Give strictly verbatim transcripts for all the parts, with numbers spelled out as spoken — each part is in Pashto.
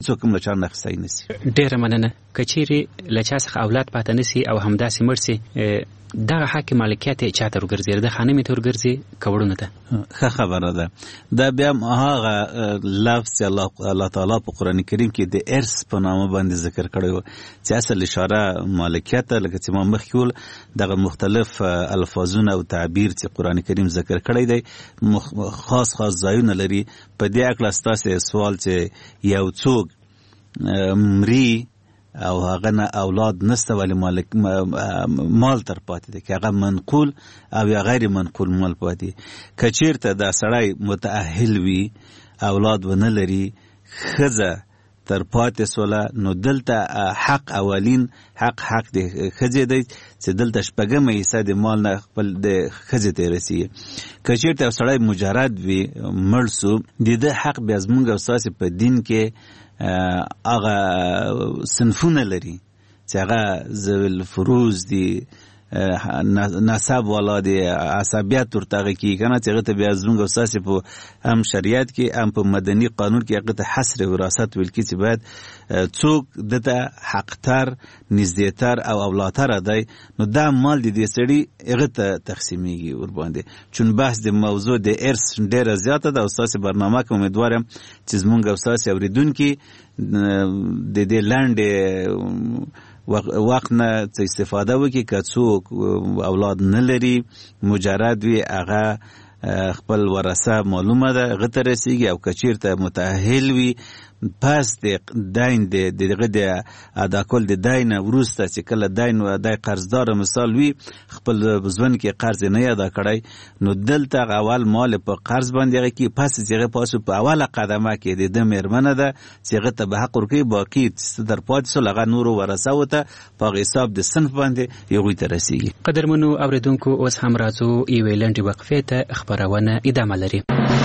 څوک هم له چا نه اخیستی نه شي. ډېره مننه. که چیرې له چا څخه اولاد پاته نه شي او همداسې مړ شي، دغه حق مالکیت یې چا ته ورګرځي؟ د خانمې ته ورګرځي که وړونو ته؟ ښه خبره ده. دا بیا هغه لفظ چې الله الله تعالی په قرآن کریم کې د ارث په نامه باندې ذکر کړی و چې اصل اشاره مالکیت ته، لکه چې ما مخکې ویل دغه مختلف الفاظونه او تعبیر چې قرآن کریم ذکر کړی دی خاص خاص ځایونه لري. په دې هکله ستاسې سوال چې یو څوک مري او هغه نه اولاد نسته ولی مالک مال تر پاتې دی، که هغه منقول او یا غیر منقول مال پاتې. که چیرته دا سړی متأهل وي اولاد ونه لري، ښځه تر پاتې سوله، نو دلته حق اولین حق حق د ښځې دی چې دلته شپږمه حصه د مال نه خپل د ښځې ته رسیږي. که چیرته یو سړی مجرد وي مړ سو، د ده حق بیا زمونږ او ستاسې په دین کې هغه صنفونه لري چې هغه ذوی الفروض دي، نسب والا دي، عصبیت ورته هغه کېږي که نه، چې هغه ته بیا زمونږ او ستاسې په هم شریعت کې هم په مدني قانون کې هغه ته حصر وراثت ویل کېږي چې باید څوک دته حقتر نږدېتر او اولادتره دی، نو دا مال د دې سړي هغه ته تقسیمیږي ورباندې. چون بحث د موضوع د ارث ډېره زیاته ده او ستاسې برنامه کې امیدوار یم چې زمونږ او ستاسې اورېدونکي د دې لنډې وقت نه څه استفاده وکړي. که څوک اولاد نه لري مجرد وي، هغه خپل ورثه معلومه ده هغه ته رسیږي، او که چیرته متأهل وي پس د دین د دغه د ادا کول د دین وروسته چې کله دین و د قرضدار مثال وي خپل ژوند کې قرض نه ادا کړی، نو دلته اول مال په قرض باندې هغه کې پس چې هغه پاسو په اوله قدمه کې د د میرمنه ده چې هغه ته به حق ورکوي، باقي در پاتې سول هغه نور ورثه وته په حساب د صنف باندې یو ته رسیږي. قدرمنو اوریدونکو، اوس هم راځو یوې لنډې وقفې ته، خبرونه ادامه لري.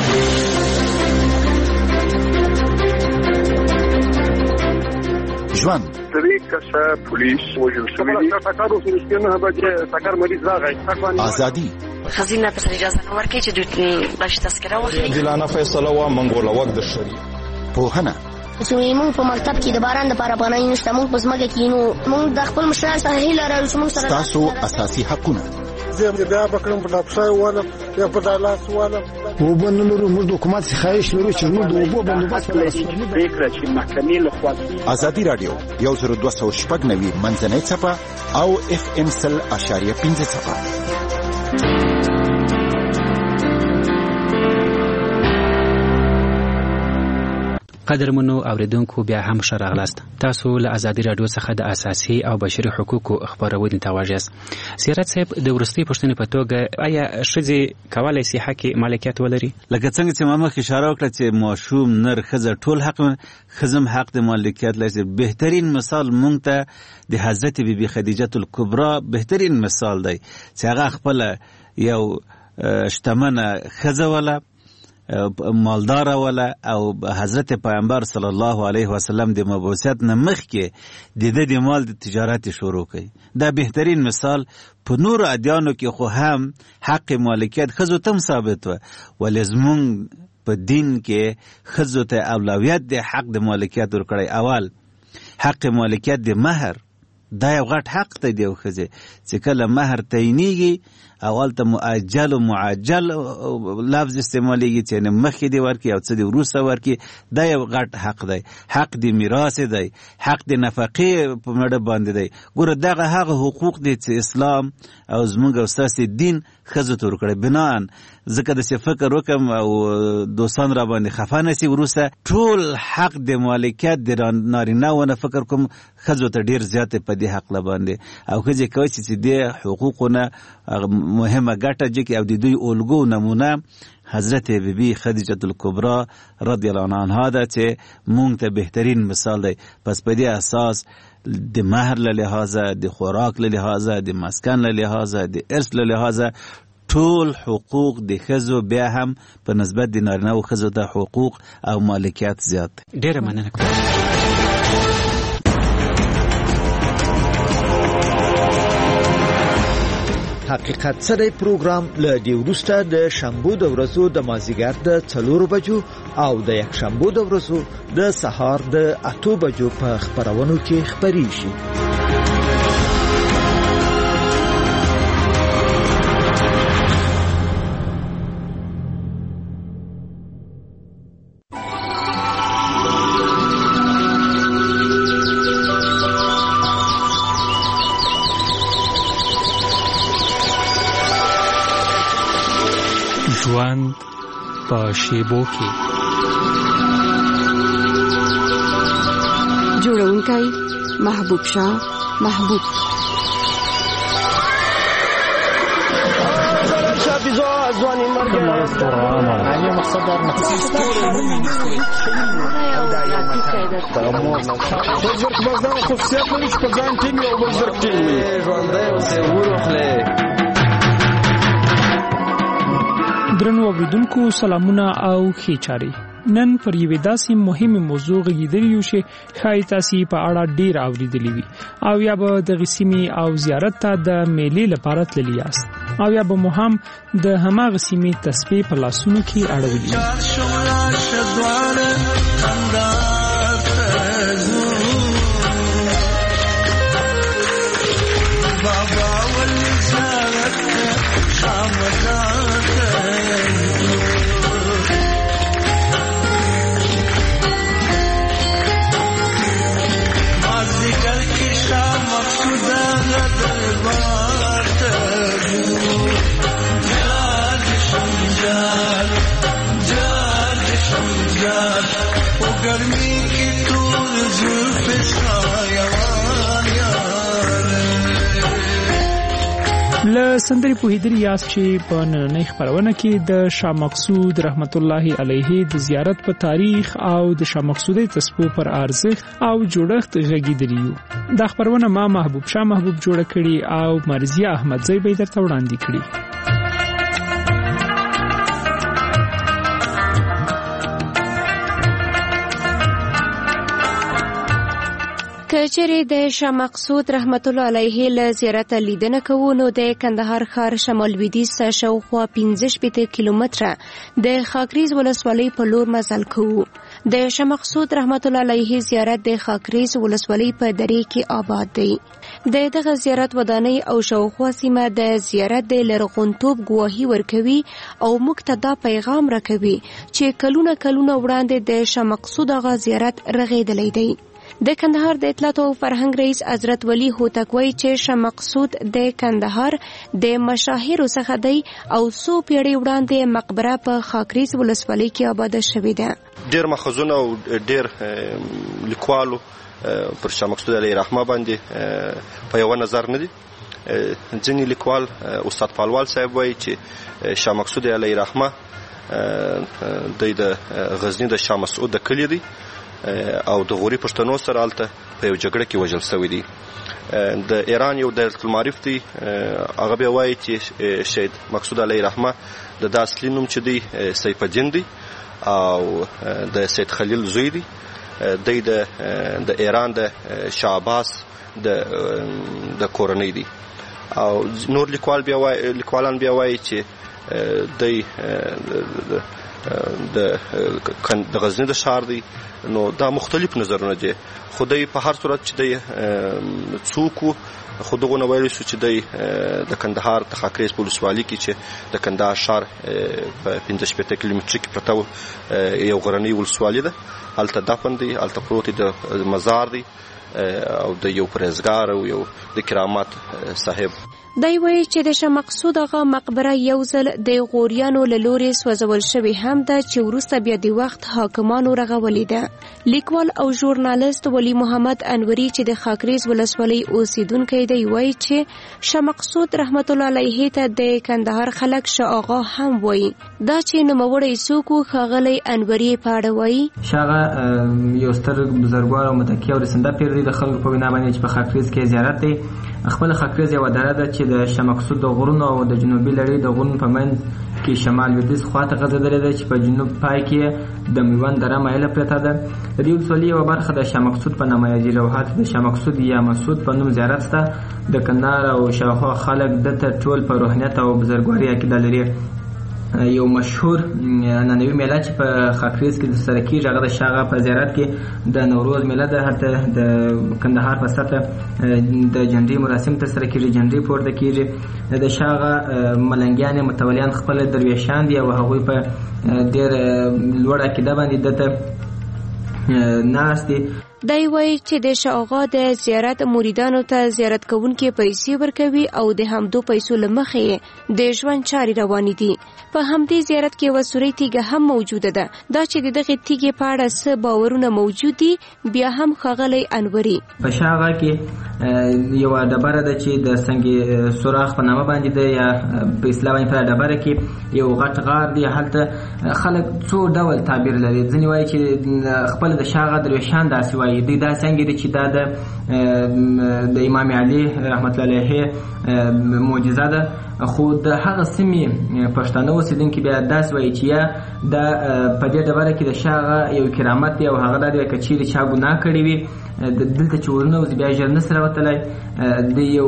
ژوند درې کسه پولیس وژل شوي دي. ټکر وشو چې نه به ټکر مریض راغی. ازادي خزینه ته اجازه نه ورکړي چې دوی بلش تذکره واخلي. عادلانه فیصله وا منګوله وخت د شری پوهنه چې موږ په مکتب کې د باران لپاره پناه نشته، موږ په ځمکه کې نو موږ د خپل مشرانو سره هیله لرو چې موږ سره تاسو اساسي حقونه زه بیا بکرم په لپسای واله یا په دالاس واله او بنلو موږ د حکومت څخه خواهش لرو چې موږ د اوبو بندوبست فکر چې محکمې له خوا ازادي رادیو یو زر دوه سوه شپږ نوي منځنۍ څپه او اف ام سل اشاریه پنځه څپه. قدرمنو اوریدونکو، بیا هم ښه راغلاست. تاسو له ازادي راډیو څخه د اساسي او بشري حقوقو خبرونې ته غوږ یاست. سیرت صاحب، د وروستۍ پوښتنې په توګه آیا ښځې کولی شي حق مالکیت ولري؟ لکه څنګه چې ما مخکې اشاره وکړه چې ماشوم نر ښځه ټول حق ښځم حق د مالکیت لري. بهترین مثال مونږ ته د حضرت بی بی خدیجه الکبرا بهترین مثال دی چې هغه خپل یو شتمنه ښځه وله، مالدار ولا، او حضرت پیغمبر صلی الله علیه وسلم د مبعوثیت نه مخکې د دې د مال د تجارت شروع کړي. دا بهترین مثال. په نور ادیانو کې خو هم حق مالکیت ښځو ته ثابت و، ولې زمونږ په دین کې ښځو ته اولویت د حق د مالکیت ورکړی. اول حق مالکیت د مهر، دا یو غټ حق دی د ښځې چې کله مهر تعینېږي اول ته مؤجل و معجل لفظ استعمالیږي چې نه مخکې دی ورکړي او څه دی وروسته ورکړي. دا یو غټ حق دی. حق د میراث دی، حق د نفقې په مړه باندې دی. ګوره دغه هغه حقوق دي چې اسلام او زمونږ او ستاسې دین ښځو ته ورکړی. بناً ځکه داسې فکر وکړم او دوستان را باندې خفه نه سي، وروسته ټول حق د مالکیت د نارینه‌و نه فکر کوم ښځو ته ډېر زیات په دې حق باندې، او ښځې کولی شي چې دې حقوقونه مهمه ګټه جکي. او د دوی الګو نمونه حضرت بی بی خدیجه الکبرا رضی الله عنها ده چې مونږ ته بهترین مثال دی. پس په دې اساس د مهر له لحاظه، د خوراک له لحاظه، د مسکن له لحاظه، د ارث له لحاظه ټول حقوق د ښځو بیا هم په نسبت د نارینه‌و ښځو ته حقوق او مالکیت زیات. ډېره مننه کوم. حقیقت سره پروګرام له دی وروسته د شنبه د ورځو د مازیګر د څلور بجو او د یک شنبه د ورځو د سهار د اته بجو په خبرونو کې خبري شي. ژوند په شیبو کې جوړونکی محبوب شاه محبوب ځواني مرګ نه مقصد در نه بزرګ بازار خصوصیت لري چې په ځان ټیم یو بزرګ ټیم ژوندی اوسې ورخلې. درنو اوریدونکو سلامونه او ښې چارې. نن پر یوې داسې مهمه موضوع غږیدلی یو چې ښایي تاسې په اړه ډېر اورېدلي وي او یا به دغې سیمې او زیارت ته د میلې لپاره تللي یاست او یا به مو هم د هماغه سیمې تسبیح په لاسونو کې اړولي. له سندرې پوهېدلي یاست چې په نننۍ خپرونه کې د شاه مقصود رحمت الله علیه د زیارت په تاریخ او د شاه مقصودي تسبیح پر ارزښت او جوړښت غږیدلی یو. دا خپرونه ما محبوب شاه محبوب جوړه کړې او مرضیه احمدزی به درته وړاندې کړي. کچېرې د شاه مقصود رحمت الله علیه له زیارت لیدنه کوو نو د کندهار ښار شمال لویدیځ ته شاوخوا پنځه شپېته کیلومتره د خاکریز ولسوالۍ په لور مزل کوو. د شاه مقصود رحمت الله علیه زیارت د خاکریز ولسوالۍ په درې کې آباد دی. د دغه زیارت ودانۍ او شاوخوا سیمه د زیارت د لرغونتوب ګواهي ورکوي او موږ ته دا پیغام راکوي چې کلونه کلونه وړاندې د شاه مقصود هغه زیارت رغېدلی دی. د کندهار د اطلاعات او فرهنګ رئیس حضرت ولی هوتک وایي چې شاه مقصود د کندهار د مشاهیرو څخه دی او څو پیړۍ وړاندې مقبره په خاکریز ولسوالۍ کې آباده شوې ده. ډېر ماخذونه او ډېر لیکوالو پر شاه مقصود علیه رحمه باندې په یو نظر نه دي. ځینې لیکوال استاد پالوال صاحب وایي چې شاه مقصود علیه رحمه د غزنی د شاه مسعود د کلی دی او د غوري پښتنو سره الته په یو جګړه کې وژل شوی دی. د ایران یو دایره المعارف دی هغه بیا وایي چې شهید مقصود علیه رحمه د دا اصلي نوم چې دی سیف الدین دی او د سید خلیل زوی دی. دی د ایران د شاه عباس د کورنۍ دی او نور لیکوال بیا وایي لیکوالان بیا وایي چې دی د غزنی د ښار دی. نو دا مختلف نظرونه دي خو دی په هر صورت چې دی څوک خو دغه ویل شو چې دی د کندهار د خاکریز په ولسوالۍ کې چې د کندهار ښار په پنځه شپېته کیلومتره کې پرته یو غرنۍ ولسوالۍ ده. هلته دفن دی، هلته پروت دی، د مزار دی او د یو پرهیزګار او یو د کرامت صاحب. دی وایي چې د شاه مقصود هغه مقبره یو ځل د غوریانو له لورې سوځول شوې هم ده چې وروسته بیا د وخت حاکمانو رغولې ده. لیکوال او ژورنالیست ولی محمد انوري چې د خاکریز ولسوالۍ اوسیدونکی دی وایي چې شاه مقصود رحمت الله علیه ته د کندهار خلک شاه آغا هم وایي. دا چې نوموړی څوک و ښاغلی انوري په اړه وایي. شاه آغا یو ستر بزرګوار او متقي او رسنده پیر دی. د خلکو په وینا باندې چې په خاکریز کې زیارت دی. خپل خاکریز یو دره ده چې د شاه مقصود د غرونو او د جنوبي لړۍ د غرونو په منځ کې شمال لویدیځ خواته غځېدلې ده چې په جنوب پای کې د میوند دره مایله پرته ده. د دې ولسوالۍ یوه برخه د شاه مقصود په نامه یادېږي او هلته د شاه مقصود یا مسعود په نوم زیارت شته. د کندهار او شاوخوا خلک دلته ټول په روحانیت او بزرګواري عقیده لري. یو مشهور عنعنوي میله چې په خاکریز کې ترسره کېږي هغه د شاه آغا په زیارت کې د نوروز میله ده. هلته د کندهار په سطحه د جنډۍ مراسم ترسره کېږي، جنډۍ پورته کېږي. د شاه آغا ملنګیان متولیان خپل درویشان دي او هغوی په ډېر لوړ عقیده باندې دلته ناست دي. دی وایي چې د شاه آغا د زیارت مریدانو ته زیارت کوونکي پیسې ورکوي او د همدو پیسو له مخې د ژوند چارې روانې دي. په همدې زیارت کې یوه سورۍ تیږه هم موجوده ده. دا چې د دغې تیږې په اړه څه باورونه موجود دي بیا هم ښاغلی انوري په شاه آغا کې یوه ډبره ده چې د سنگ سوراخ په نامه باندې ده یا په اصطلاح باندې په ډبره کې یو غټ غار دی. هلته خلک څو ډول تعبیر لري. ځینې وایي چې خپل د شاه آغا درویشان داسې وایي دوی دا څنګه دي چې دا د امام علي رحمت الله علیه معجزه ده. خو د هغه سیمې پښتانه اوسېدونکي بیا داسې وایي چې یا دا په دې ډبره کې د شاه آغا یو کرامت دی او هغه دا دی که چیرې چا ګناه کړې وي دلته چې ورنوځي بیا ژر نسي راوتلی. د یو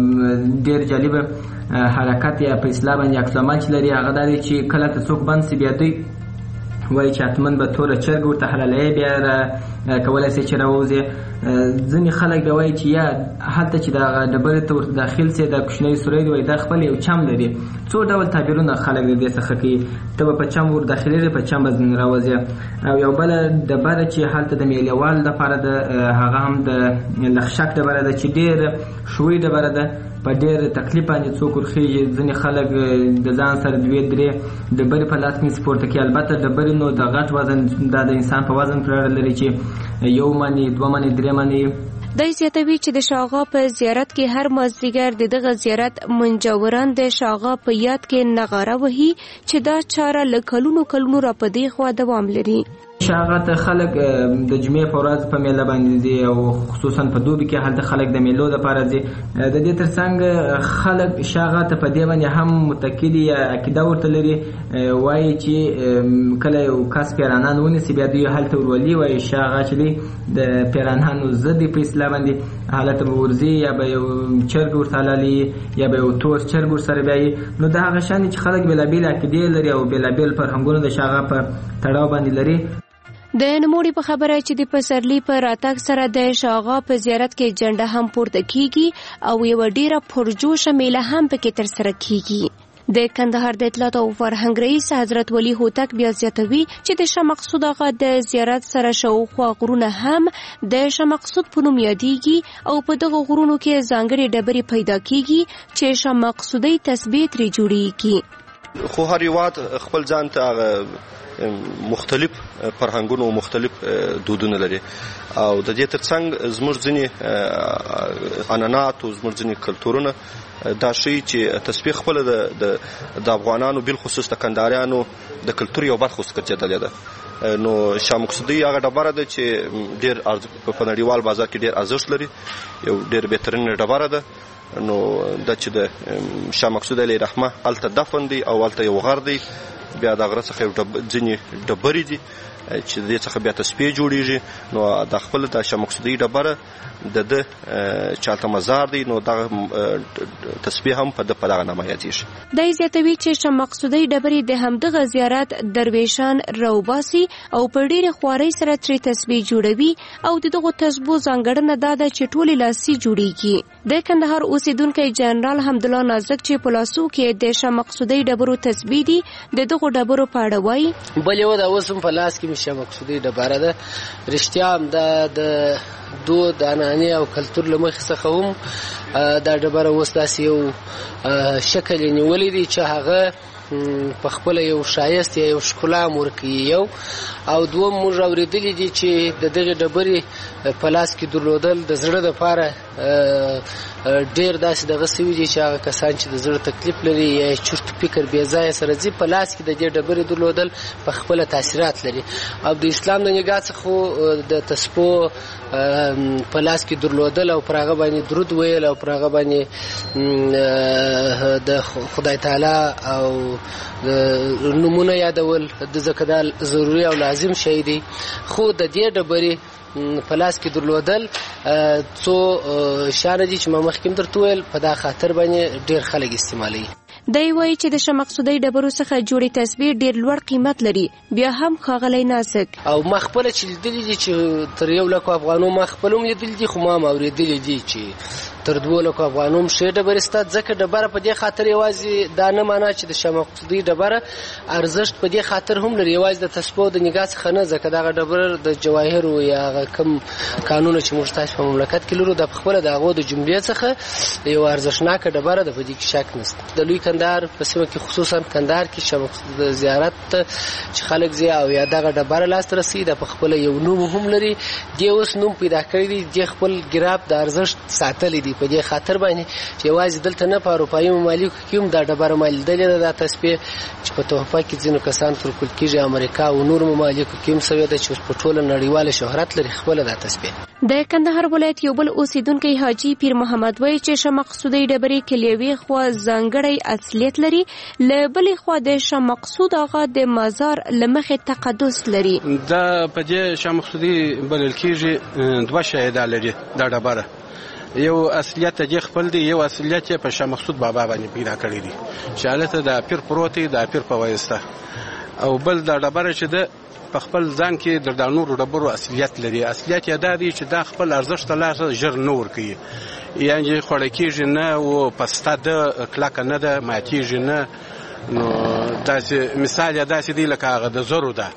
ډېر جالبه حرکت یا په اصطلاح باندې عکس العمل چې لري هغه دا دی چې کله ته څوک بند سي بیا دوی وایي چې حتمن به توره چرګ ورته حلالوي بیا کولی سي چې راووځي. ځینې خلک بیا وایي چې یا هلته چې دغه ډبرې ته ورته داخل سي دا کوچنی سوری دی وایي دا خپل یو چم لري. څو ډول تعبیرونه خلک د دې څخه کوي. ته به په چم ور داخلېږې په چم به ځینې راوځي. او یو بله ډبره چې هلته د میلهوال لپاره ده هغه هم د لخشک ډبره ده چې ډېره شوي ډبره ده. په ډېر تکلیف باندې څوک ورخېږي. ځینې خلک د ځان سره دوې درې ډبرې په لاس کې سپورته کوي. البته ډبرې نو د غټ وزن دا د انسان په وزن پورې اړه لري چې یو منې دوه منې درې منې. دی زیاتوي چې د شاه آغا په زیارت کې هر مازدیګر د دغه زیارت منجوران د شاه آغا په یاد کې نغاره وهي چې دا چاره له کلونو کلونو را په دې خوا دوام لري. شاه آغا ته خلک د جمعې په ورځ په میله باندې ځي او خصوصا په دوبي کې هلته خلک د میلو دپاره ځي. د دې تر څنګ خلک شاه آغا ته په دې باندې هم متکي دي یا عقیده ورته لري. وایي چې کله یو کس پیرانان ونیسي بیا دوی هلته ورولي. وایي شاه آغا چې دی د پیرانانو ضد په اصطلاح باندې هلته به ورځي یا به یو چرګ ورته حلالوي یا به یو تور چرګ ورسره بیایي. نو د هغه شان چې خلک بېلابېل عقیدې لري او بېلابېل فرهنګونه د شاه آغا په تړاو باندې لري. د نوموړي په خبره چې د پسرلي په راتګ سره د شاه آغا په زیارت کې جنډه هم پورته کیږي او یوه ډیره پرجوشه میله هم پکې ترسره کیږي. د کندهار د اطلاعات او فرهنګ رئیس حضرت ولی هوتک بیا زیاتوي چې د شاه مسعود آغا د زیارت سره شاوخوا غرونه هم د شاه مسعود په نوم یادېږي او په دغه غرونو کې ځانګړې ډبرې پیدا کیږي چې شاه مسعودي تسبیح ترې جوړیږي. خو هر هېواد خپل ځان ته مختلف فرهنګونه او مختلف دودونه لري او د دې ترڅنګ زموږ ځینې عنعنات او زموږ ځینې کلتورونه دا شی چې تسبیح خپل د د افغانانو بل خصوص د کندهاریانو د کلتور یو برخه ګرځېدلې ده. نو شاه مسعودي هغه ډبره ده چې ډېر په نړیوال بازار کې ډېر ارزښت لري. یو ډېر بهترین ډبره ده. نو دا چې د شاه مسعود علیه رحمه هلته دفن دی او هلته یو غر دی. بیا د غره څخه ځینې ډبرې دي چې د دې څخه بیا تسبیح جوړیږي. نو د خپل د شاه مسعودي ډبره د ده چې هلته مزار دی نو دغه تسبیح هم په ده په دغه نامه یادېږي. دی زیاتوي چې شاه مسعودي ډبرې د همدغه زیارت درویشان راوباسي او په ډېرې خوارۍ سره ترې تسبیح جوړوي او د دغو تسبیحو ځانګړنه دا ده چې ټولې لاسي جوړیږي. د کندهار اوسیدونکی جنرال حمدالله نازک چې په لاسو کې د شاه مسعودي ډبرو تسبیح دي د دغو ډبرو په اړه وایي. بل یو د اوس هم په لاس کې مې شاه مسعودي ډبره ده. رښتیا هم دا د دود عنعنې او کلتور له مخې څخه هم دا ډبره اوس داسې یو شکل یې نیولی دی چې هغه په خپله یو ښایست یا یو ښکلا هم ورکوي. یو او دوم موږ اورېدلي دي چې د دغې ډبرې په لاس کې درلودل د زړه دپاره ډیر داسې دغه سوي دي چې هغه کسان چې د زړه تکلیف لري یا چرت فکر بې ځایه سره ځي په لاس کې د دې ډبرې درلودل په خپله تاثیرات لري او د اسلام د نګاه څخه د تسبو په لاس کې درلودل او پر هغه باندې درود ویل او پر هغه باندې د خدای تعالی او نومونه یادول د ځکه ضروري او لازم شی دی خو د دې ډبرې په لاس کې درلودل څو شان دي چې ما مخکې درته ویل په دا خاطر باندې ډیر خلک استعمالوي. دی وایي چې د شمقصودي ډبرو څخه جوړې تسبیح ډیر لوړ قیمت لري بیا هم ښاغلی نازک او ما خپله چې لیدلي دي چې تر یو لکو افغانو ما خپله هم لیدلي دي خو ما هم اورېدلي دي چې تر دوه لکو افغانو هم ښې ډبرې سته ځکه ډبره په دې خاطر یوازې دا نه معنا چې د شمقصودي ډبره ارزښت په دې خاطر هم لري یوازې د تسبو د نګاه څخه نه ځکه دغه ډبره د جواهرو یا هغه کوم کانونه چې موږ تاسو په مملکت کې لرو د خپله د هغو د جملې څخه یو ارزښتناکه ډبره ده په دې کې شک نشته. د لوی کندهار په سیمه کې خصوصا کندهار کې شمقصود زیارت چې خلک ځي او یا دغه ډبره لاسته رسي د په خپله یو نوم هم لري دی اوس نوم پیدا کړی دی د خپل ګراب د ارزښت ساتلی دی په دې خاطر باندې چې یوازې دلته نه په اروپایي ممالکو کې هم دا ډبره ما لیدلې ده دا تسبیح چې په تحفه کې ځینو کسان ورکول کېږي امریکا او نور ممالکو کې هم سوې ده چې اوس په ټوله نړیواله شهرت لري خپله دا تسبیح. د کندهار ولایت یو بل اوسیدونکی حاجي پیر محمد وایي چې شمقصودي ډبرې کلیوي خوا ځانګړی اصلیت لري له بلې خوا د شمقصود هغه د مزار له مخې تقدس لري. دا په دې شمقصودي بلل کېږي دوه شیان لري دا ډبره یو اصلیت د خپل دی یو اصلیت په شمقصود بابا باندې پیدا کړی دی چې هلته د پیر پروت دی د پیر په واسطه او بل دا ډبره چې د په خپل ځان کې د نورو ډبرو اصلیت لري اصلیت یې دا دی چې دا خپل ارزښت لا ژر نه ورکوي یعنې خوړه کېږي نه او پسته ده کلکه نه ده ماتېږي نه نو داسې مثال یې داسې دی لکه هغه د زرو ده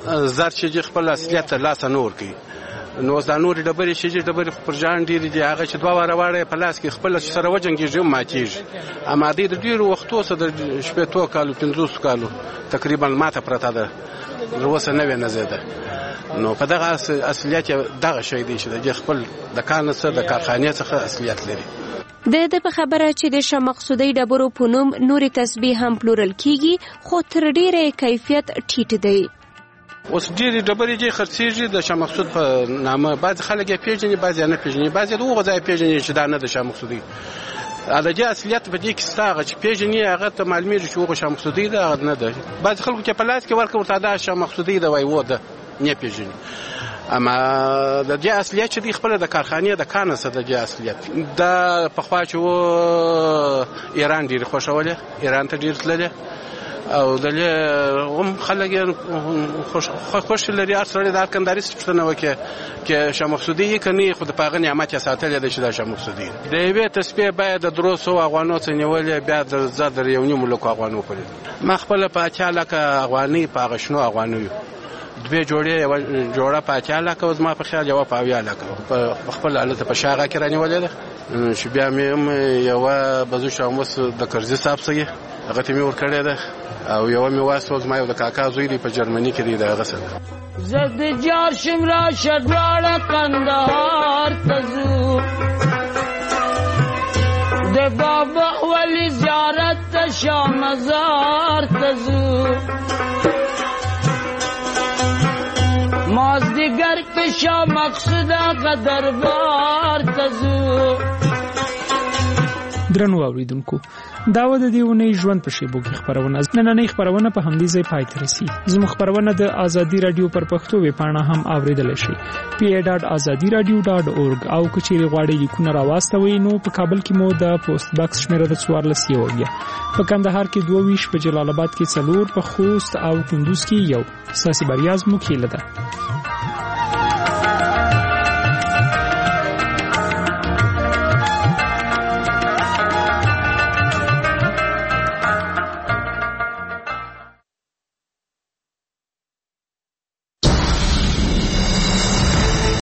زر چې خپل اصلیت ته لاسه نه ورکوي نو اوس دا نورې ډبرې چې دي ډبرې خو پر ځان ډېرې دي هغه چې دوه واره واړه په لاس کې خپله سره وجنګېږي هم ماتېږي اما دوی د ډېرو وختو څخه د شپېتو کالو پنځوسو کالو تقریبا ماته پرته ده تر اوسه نوې نه زیده نو په دغه اصلیت دغه شی دی چې د خپل د کار نه څخه د کارخانې څخه اصلیت لري. د دې په خبره چې د شمقصودي ډبرو په نوم نورې تسبیح هم پلورل کیږي خو تر ډېره کیفیت ټیټ دی. اوس ډېرې ډبرې دې خرڅېږي د شمقصود په نامه بعضې خلک یې پېژني بعضې یې نه پېژني بعضې د هغو ځای پېژني چې دا نه د شمقصودي د دې اصلیت په دې کې ستا هغه چې پېژني هغه ته معلومېږي چې هغه شمقصودي ده هغه نه ده بعضې خلکو چې په لاس کې ورکړه ورته دا شمقصودي ده وایي و ده نه پېژني اما د دې اصلیت چې دی خپله د کارخانې د کار نه څه د دې اصلیت دا پخوا چې و ایران ډېرې خوښولې ایران ته ډېر تللې او دلې هم خلک خوش لري هر سړی د هر کندهاري څه پوښتنه وکړي چې شمقصودي یې که نه خو د په هغه نعمت یې ساتلی دی چې دا شمقصودي د یوې تسبیح باید د درو سوو افغانو څخه نیولې بیا د زه در یو نیمو لکو افغانو پورې ما خپله په اتیا لکه افغانۍ په هغه شنو افغانیو دوې جوړې یوه جوړه په اتیا لکه او زما په خیال یوه په اویا لکه په خپل هلته په شاغه کې رانیولې ده چې بیا مې هم یوه بزو شاموس د کرزي صاحب څخه هغه ته مې ورکړې ده او یوه مې واستو زما یو د کاکا زوی دی په جرمني کې دی د هغه سره زه د جار شم راشه دواړه کندهار ته ځو د بابا ولي زیارت ته شاه مزار ته ځو مازدیګر کې شاه مقصود هغه دربار ته ځو. درنو اوریدونکو دا و د دې ونې ژوند په شیبو کې خبرونه نننۍ خبرونه په همدې ځای پای ته رسي زموږ خبرونه د ازادي رادیو پر پښتو ویب پاڼه هم اوریدل شي پی ای ډاټ ازادي رادیو ډاټ اورګ او کچېری غواړئ لیکونه راواستوئ نو په کابل کې مو د پوسټ باکس شمیره د څوارلس یوه په کندهار کې دوه ویشت په جلال آباد کې څلور په خوست او کندوز کې یو ساسي بریاز مو کېله ده.